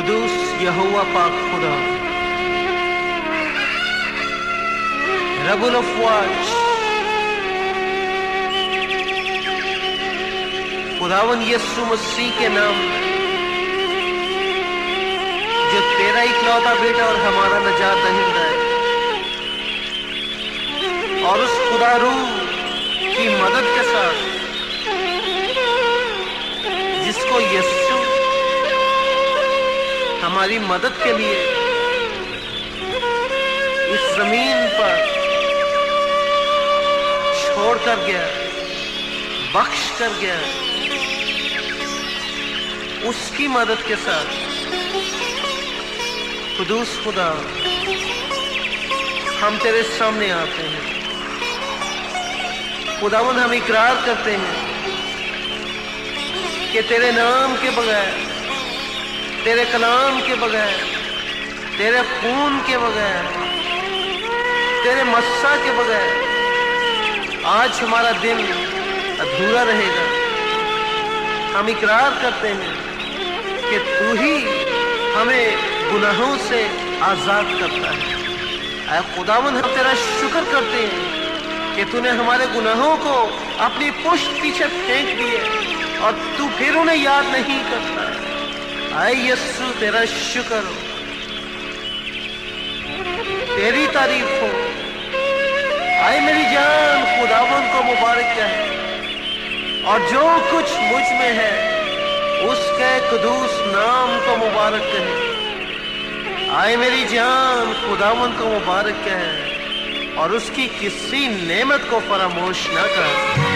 قدوس یہوہ پاک خدا، رب الافواج، خداوند یسوع مسیح کے نام میں، جو تیرا اکلوتا بیٹا اور ہمارا نجات دہندہ ہے، اور اس خدا روح کی مدد کے ساتھ جس کو یسوع ہماری مدد کے لیے اس زمین پر چھوڑ کر گیا، بخش کر گیا، اس کی مدد کے ساتھ قدوس خدا ہم تیرے سامنے آتے ہیں۔ خداوند ہم اقرار کرتے ہیں کہ تیرے نام کے بغیر، تیرے کلام کے بغیر، تیرے خون کے بغیر، تیرے مسا کے بغیر آج ہمارا دن ادھورا رہے گا۔ ہم اقرار کرتے ہیں کہ تو ہی ہمیں گناہوں سے آزاد کرتا ہے۔ اے خداوند ہم تیرا شکر کرتے ہیں کہ تو نے ہمارے گناہوں کو اپنی پشت پیچھے پھینک دیے اور تو پھر انہیں یاد نہیں کرتا ہے۔ اے یسوع تیرا شکر ہو، تیری تعریف ہو۔ اے میری جان خداوند کو مبارک کہے، اور جو کچھ مجھ میں ہے اس کے قدوس نام کو مبارک کہے۔ اے میری جان خداوند کو مبارک کہے اور اس کی کسی نعمت کو فراموش نہ کر۔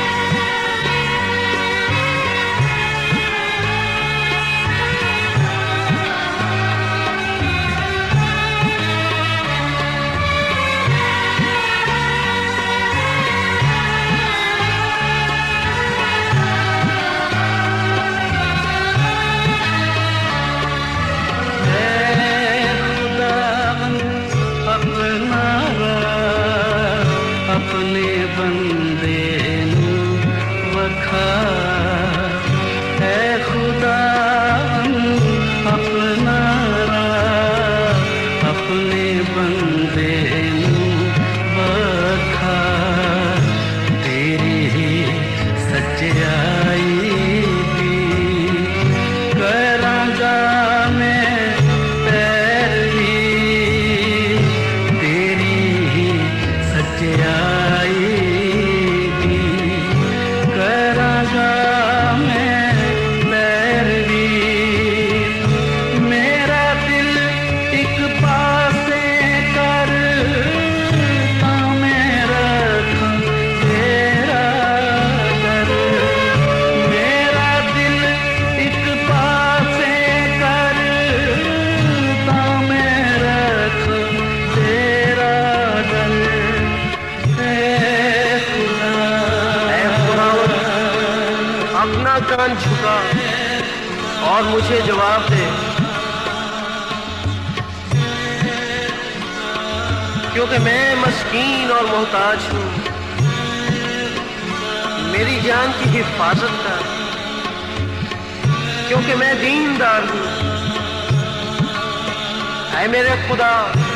کان جھکا اور مجھے جواب دے، کیونکہ میں مسکین اور محتاج ہوں۔ میری جان کی حفاظت کر، کیونکہ میں دیندار ہوں۔ اے میرے خدا،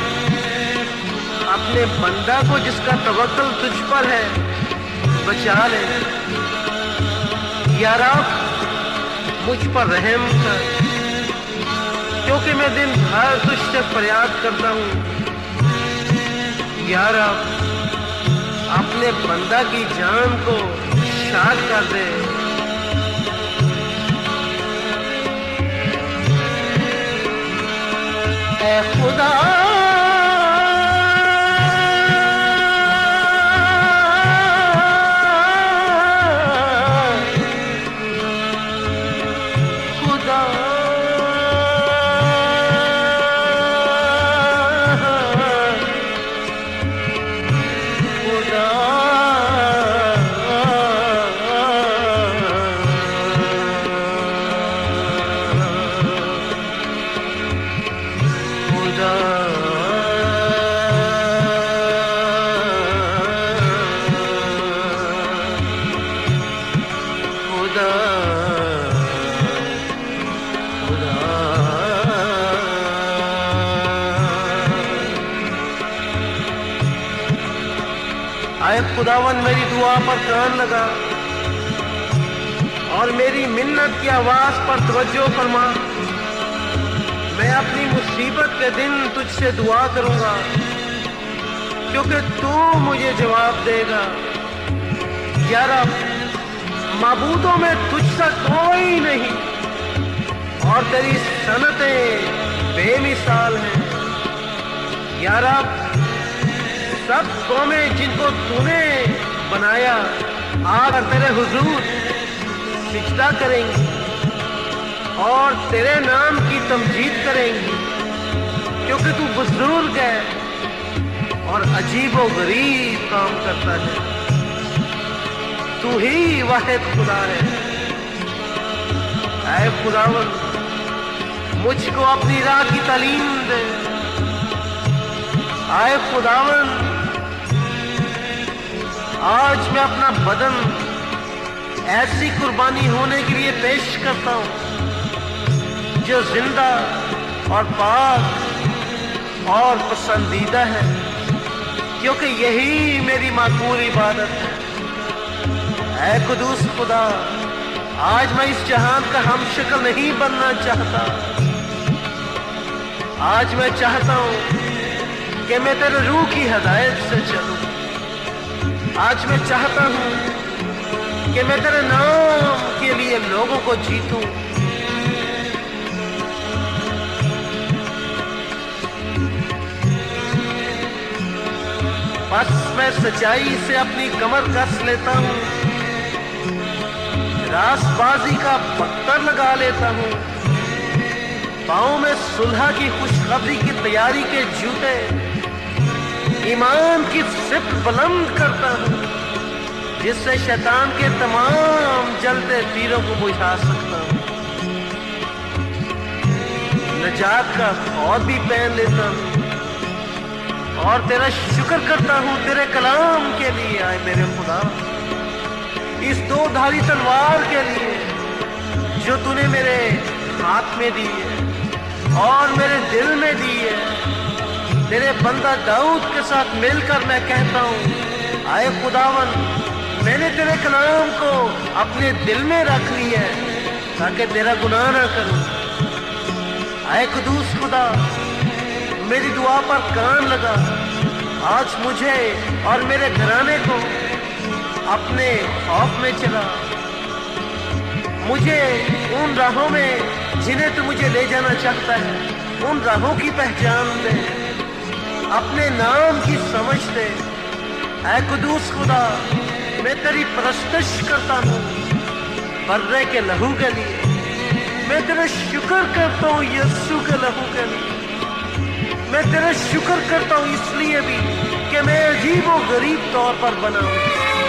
اپنے بندہ کو جس کا توکل تجھ پر ہے بچا لے۔ یا رب مجھ پر رحم کر، کیونکہ میں دن بھر تجھ سے فریاد کرتا ہوں۔ یا رب اپنے بندہ کی جان کو شاد کر دے۔ اے خدا खुदावन मेरी दुआ पर कान लगा और मेरी मिन्नत की आवाज पर तवज्जो फरमा। मैं अपनी मुसीबत के दिन तुझसे दुआ करूंगा क्योंकि तू मुझे जवाब देगा। या रब, माबूदों में तुझसा कोई नहीं और तेरी सनतें बेमिसाल हैं। या रब, सब कौमें जिनको तूने बनाया आकर तेरे हुजूर सिजदा करेंगी और तेरे नाम की तमजीद करेंगी क्योंकि तू बुजुर्ग है और अजीब व गरीब काम करता है। तू ही वाहिद खुदा है। ऐ खुदावन, मुझको अपनी राह की तालीम दे। ऐ खुदावन, आज मैं अपना बदन ऐसी कुर्बानी होने के लिए पेश करता हूं जो जिंदा और पाक और पसंदीदा है क्योंकि यही मेरी माकूल इबादत है। ऐ कुदूस खुदा, आज मैं इस जहान का हमशक्ल नहीं बनना चाहता। आज मैं चाहता हूं कि मैं तेरे रूह की हदायत से चलूं। आज मैं चाहता हूं कि मैं तेरे नाम के लिए लोगों को जीतूं। बस मैं सच्चाई से अपनी कमर कस लेता हूं, रासबाजी का पत्थर लगा लेता हूं, पाँव में सुलह की खुशखबरी की तैयारी के जूते, ईमान की सिफ्त बुलंद करता हूं जिससे शैतान के तमाम जलते तीरों को बुझा सकता हूं। नजात का खौफ भी पहन लेता हूं और तेरा शुक्र करता हूं तेरे कलाम के लिए। आए मेरे खुदा, इस दो धारी तलवार के लिए जो तूने मेरे हाथ में दी है और मेरे दिल में दी है। तेरे बंदा दाऊद के साथ मिलकर मैं कहता हूं, आए खुदावन, मैंने तेरे कलाम को अपने दिल में रख लिया है ताकि तेरा गुनाह ना करूं। आए कुदूस खुदा, मेरी दुआ पर कान लगा। आज मुझे और मेरे घराने को अपने खौफ में चला। मुझे उन राहों में जिन्हें तू मुझे ले जाना चाहता है, उन राहों की पहचान दे, अपने नाम की समझ दे। ऐ कुदूस खुदा, मैं तेरी परस्तश करता हूँ बर्रे के लहू के लिए। मैं तेरा शुक्र करता हूँ यीशु के लहू के लिए। मैं तेरा शुक्र करता हूँ इसलिए भी कि मैं अजीब व गरीब तौर पर बना हूँ।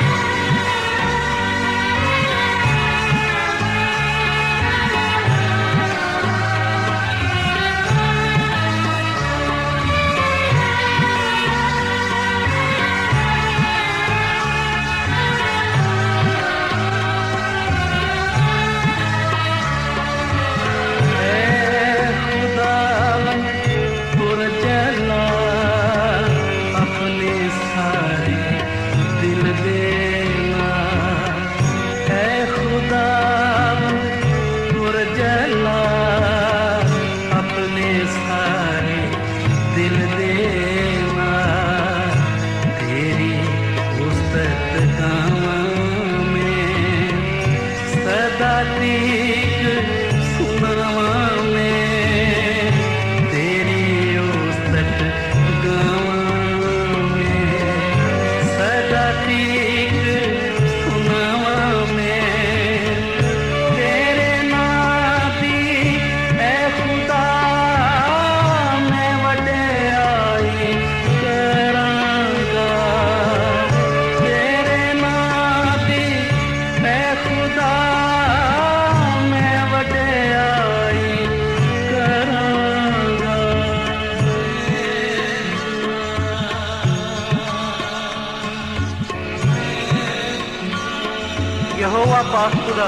यहोवा पाक खुदा,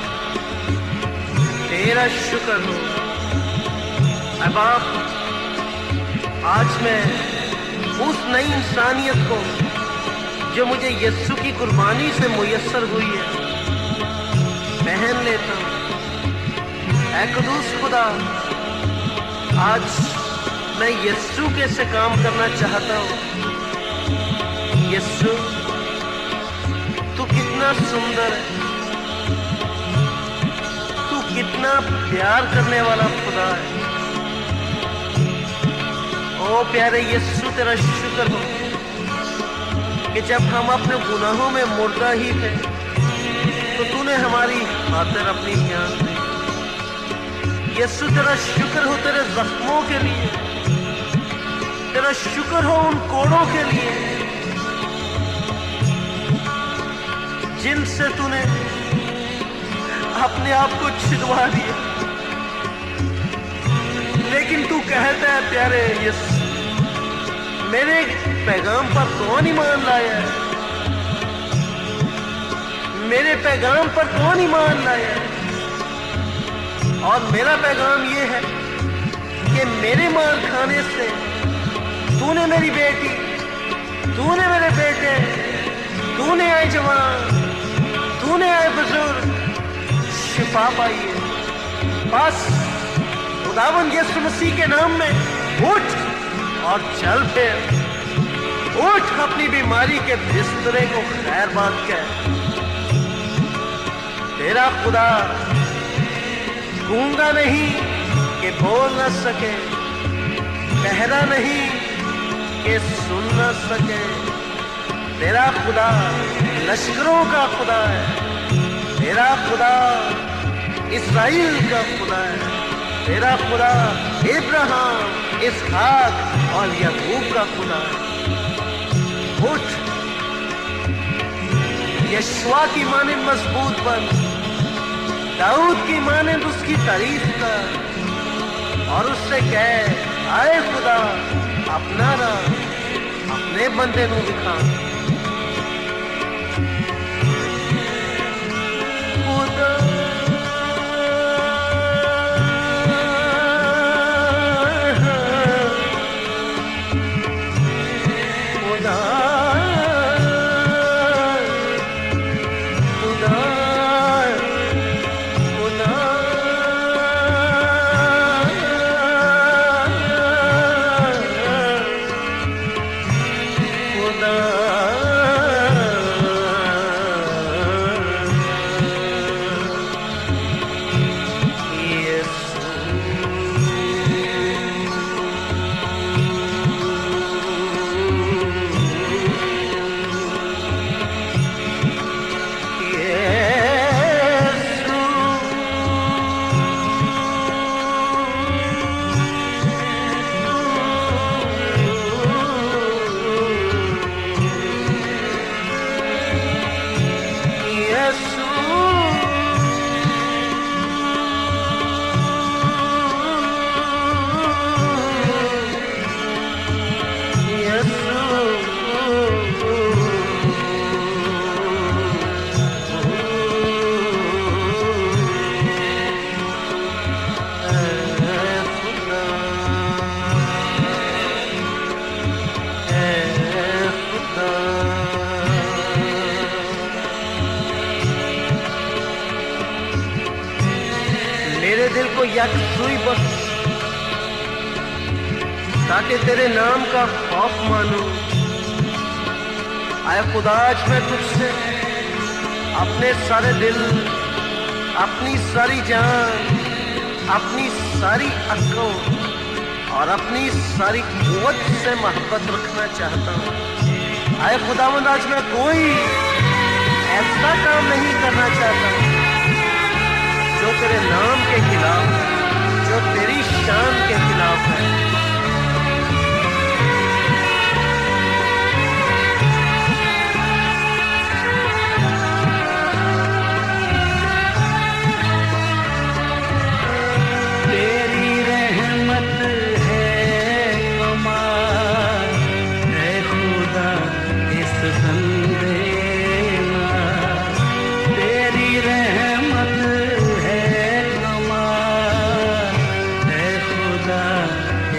तेरा शुक्र हो। ऐ बाप, आज मैं उस नई इंसानियत को जो मुझे यस्सु की कुर्बानी से मुयस्सर हुई है पहन लेता हूँ। ऐ कुदूस खुदा, आज मैं यस्सु के से काम करना चाहता हूँ। यस्सु, तू कितना सुंदर है, तू कितना प्यार करने वाला खुदा है। ओ प्यारे यस्सु, तेरा शुक्र हो कि जब हम अपने गुनाहों में मुर्दा ही थे तो तूने हमारी खातिर अपनी जान दी। यस्सु, तेरा शुक्र हो तेरे जख्मों के लिए, तेरा शुक्र हो उन कोड़ों के लिए जिनसे तूने अपने आप को छिदवा दिया। लेकिन तू कहता है प्यारे यस्सु, मेरे पैगाम पर कौन ईमान लाया है, मेरे पैगाम पर कौन ईमान लाया है। और मेरा पैगाम ये है कि मेरे मार खाने से तूने मेरी बेटी, तूने मेरे बेटे, तूने आए जवान, तूने आए बुजुर्ग शिफा पाई है। बस खुदावंद यीशु मसीह के नाम में उठ और चल फिर, उठ अपनी बीमारी के बिस्तरे को खैर बात कह। तेरा खुदा गूंगा नहीं कि बोल न सके, बहरा नहीं कि सुन न सके। तेरा खुदा लश्करों का खुदा है, तेरा खुदा इस्राएल का खुदा है, तेरा खुदा इब्राहिम, इसहाक और याकूब का खुदा है। उठ, यशवा की माने मजबूत बन, दाऊद की माने उसकी तारीफ कर और उससे कह, आए खुदा अपना राह अपने बंदे नू दिखा। सुई बख्श ताकि तेरे नाम का खौफ मानूं। आए खुदा, आज मैं तुझसे अपने सारे दिल, अपनी सारी जान, अपनी सारी अक्लों और अपनी सारी कुव्वत से मोहब्बत रखना चाहता हूँ। आए खुदावंद, आज मैं कोई ऐसा काम नहीं करना चाहता जो तेरे नाम के खिलाफ, जो तेरी शान के खिलाफ है। तेरी रहमत है कमाल, है खुदा इस बंदे में। तेरी रहमत है कमाल, है खुदा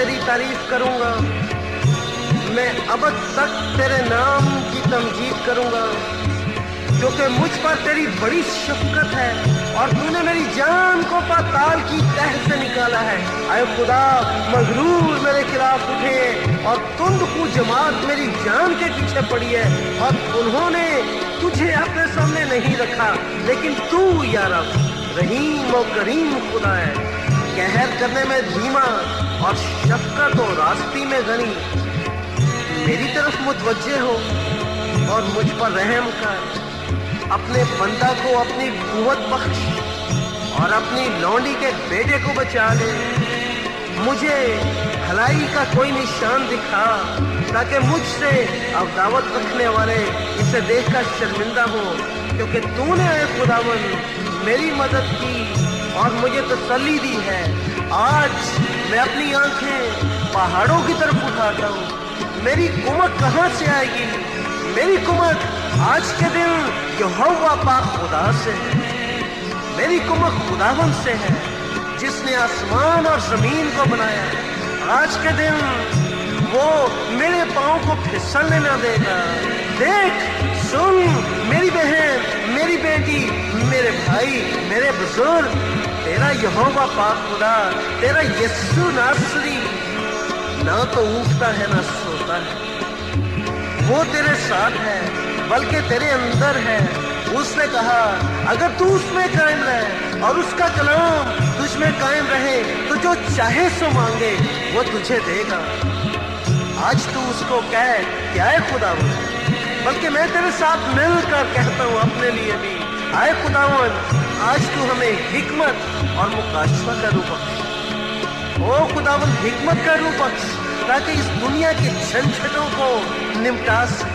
तेरी तारीफ करूंगा, मैं अबद तक तेरे नाम की तमजीद करूंगा, क्योंकि मुझ पर तेरी बड़ी शफकत है और तूने मेरी जान को पाताल की तह से निकाला है। आए खुदा, मगरूर मेरे खिलाफ उठे और तुंदकू जमात मेरी जान के पीछे पड़ी है और उन्होंने तुझे अपने सामने नहीं रखा, लेकिन तू या रब रहीम और करीम खुदा है, कहर करने में धीमा और शफकत और रास्ती में गनी। मेरी तरफ मुतवज्जे हो और मुझ पर रहम कर, अपने बंदा को अपनी कुव्वत बख्श और अपनी लौंडी के बेटे को बचा ले। मुझे भलाई का कोई निशान दिखा ताकि मुझसे अदावत रखने वाले इसे देखकर शर्मिंदा हो, क्योंकि तूने खुदावन मेरी मदद की और मुझे तसल्ली दी है। आज मैं अपनी आंखें पहाड़ों की तरफ उठाता हूँ। मेरी कुमत कहाँ से आएगी? मेरी कुमत आज के दिन यहोवा पाक खुदा से है। मेरी कुमत खुदावन से है जिसने आसमान और जमीन को बनाया। आज के दिन वो मेरे पाँव को फिसलने न देगा। देख, सुन मेरी बहन, मेरी बेटी, मेरे भाई, मेरे बुजुर्ग, तेरा यहोवा पाक खुदा, तेरा यीशु नासरी ना तो उठता है ना सोता है, वो तेरे साथ है बल्कि तेरे अंदर है। उसने कहा अगर तू उसमें कायम रहे और उसका कलाम तुझ में कायम रहे तो जो चाहे सो मांगे वो तुझे देगा। आज तू उसको कह क्या है खुदावन, बल्कि मैं तेरे साथ मिलकर कहता हूँ अपने लिए भी, आए खुदावन आज तू हमें हिकमत और मुकाशफा का रूप बख्श। ओ खुदावन हिकमत का रूप बख्श ताकि इस दुनिया के झंझटों को निपटा सके,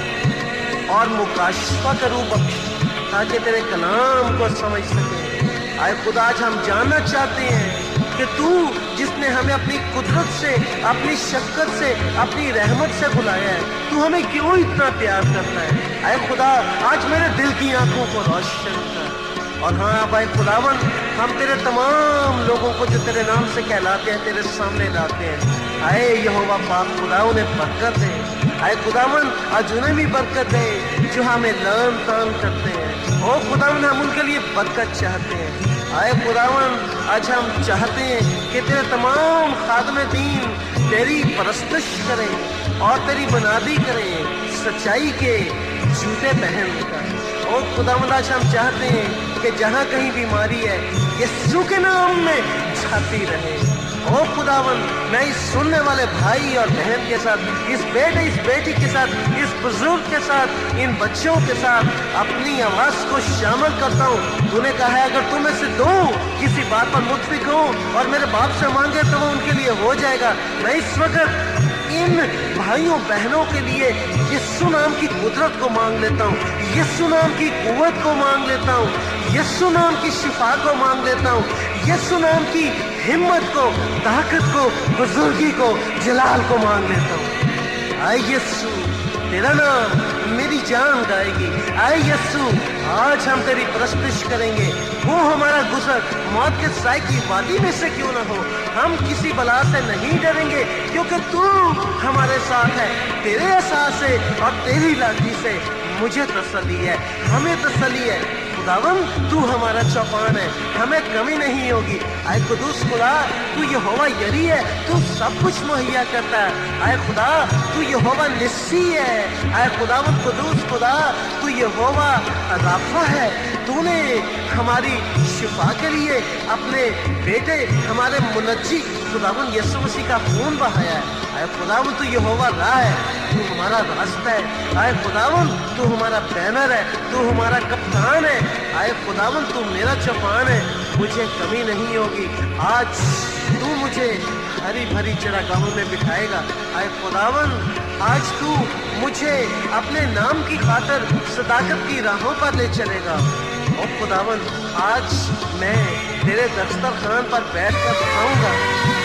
और मुकाशफा का रूप बख्श ताकि तेरे कलाम को समझ सके। आए खुदा आज हम जानना चाहते हैं कि तू जिसने हमें अपनी कुदरत से, अपनी शफकत से, अपनी रहमत से बुलाया है, तू हमें क्यों इतना प्यार करता है। आए खुदा आज मेरे दिल की आंखों को रोशन कर। और हाँ भाई खुदावन, हम तेरे तमाम लोगों को जो तेरे नाम से कहलाते हैं तेरे सामने लाते हैं। आए यहोवा पाक खुदा उन्हें बरकत दे। आए खुदावन आज उन्हें भी बरकत दे जो हमें लान तान करते हैं। ओ खुदावन हम उनके लिए बरकत चाहते हैं। आए खुदावन आज हम चाहते हैं कि तेरे तमाम खादमे दीन तेरी परस्तिश करें और तेरी बनादी करें सच्चाई के जूते पहन कर। ओ खुदावन आज हम चाहते हैं कि जहाँ कहीं बीमारी है यीशु के नाम में छाती रहे। ओ खुदावन मैं इस सुनने वाले भाई और बहन के साथ, इस बेटे इस बेटी के साथ, इस बुजुर्ग के साथ, इन बच्चों के साथ अपनी आवाज को शामिल करता हूँ। तूने कहा है अगर तुम में से दो किसी बात पर मुत्फिक हो और मेरे बाप से मांगे तो वो उनके लिए हो जाएगा। मैं इस वक्त इन भाइयों बहनों के लिए यीशु नाम की कुदरत को मांग लेता हूँ, यीशु नाम की कुव्वत को मांग लेता हूँ, यीशु नाम की शिफा को मांग लेता हूँ, यीशु नाम की हिम्मत को, ताकत को, बुजुर्गी को, जलाल को मांग लेता हूँ। आए यीशु तेरा नाम मेरी जान गाएगी। आए यीशु आज हम तेरी परस्तिश करेंगे। वो हमारा गुजर मौत के साए की वादी में से क्यों ना हो, हम किसी बला से नहीं डरेंगे क्योंकि तू हमारे साथ है। तेरे एहसास से और तेरी लाठी से मुझे तसल्ली है, हमें तसल्ली है। खुदावन तू हमारा चौपान है, हमें कमी नहीं होगी। आए कुदूस खुदा तू यहोवा यरी है, तू सब कुछ मुहैया करता है। आए खुदा तू यहोवा निस्सी है। आए खुदावन कुदूस खुदा तू यहोवा अराफा है। तूने हमारी शिफा के लिए अपने बेटे हमारे मुनज्जी खुदावन यीशु मसीह का खून बहाया है। आए खुदावन तू यहोवा राह है, तू हमारा रास्ता है। आए खुदावन तू हमारा बैनर है, तू हमारा कप्तान है। आए खुदावन तू मेरा चौपान है, मुझे कमी नहीं होगी। आज तू मुझे हरी भरी चरागाहों में बिठाएगा। आए खुदावन आज तू मुझे अपने नाम की खातिर सदाकत की राहों पर ले चलेगा। और खुदावन आज मैं तेरे दस्तरखान पर बैठकर खाऊंगा,